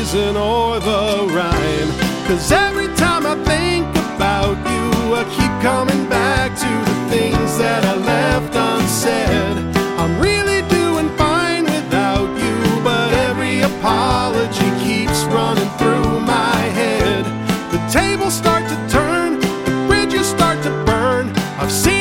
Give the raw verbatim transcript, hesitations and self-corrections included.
reason or the rhyme. Cause every time I think about you, I keep coming back to the things that I left unsaid. I'm really doing fine without you, but every apology keeps running through my head. The tables start to turn, the bridges start to burn. I've seen